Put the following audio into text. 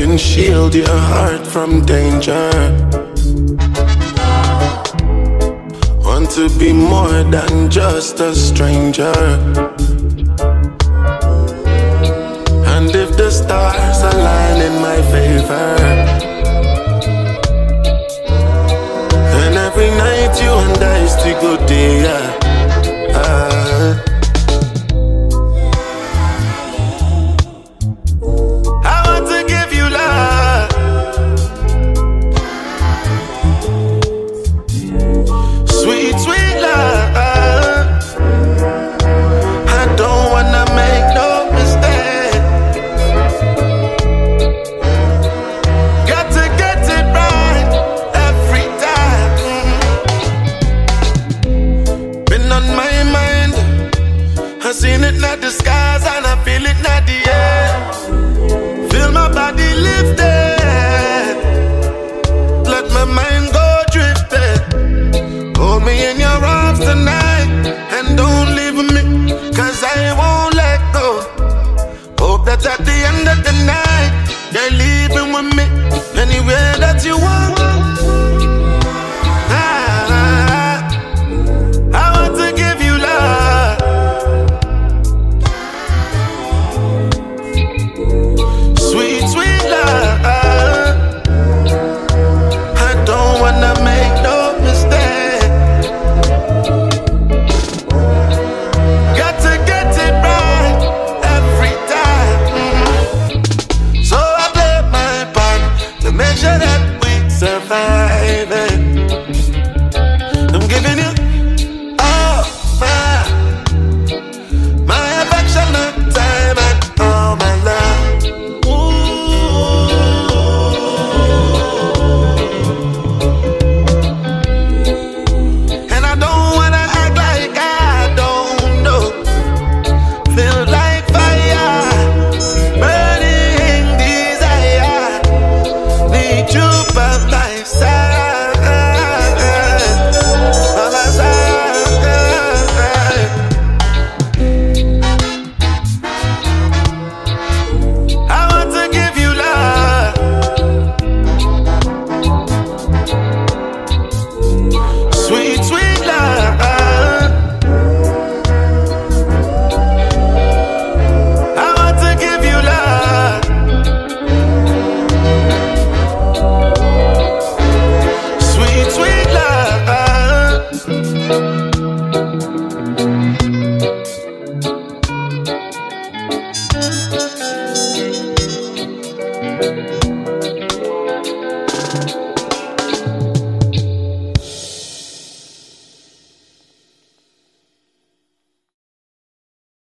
can shield your heart from danger. Want to be more than just a stranger. And if the stars align in my favor, then every night you and I still go there. I want to give you love, sweet, sweet love. I don't wanna make no mistake. Got to get it right every time. Been on my mind, I seen it in the skies and I feel it in the air. Feel my body lifted, let my mind go drifting. Hold me in your arms tonight and don't leave me, 'cause I won't let go. Hope that at the end of the night you're leaving with me anywhere that you want. I want to give you love, sweet, sweet love. I don't wanna make no mistake. Got to get it right every time. So I play my part to make sure that we survive it. I'm giving you all my affection, my time, and all my love. And I don't wanna act like I don't know. Feel like fire, burning desire. Need you by my side, by my side. I want to give you love, sweet, sweet love. I want to give you love, sweet, sweet love.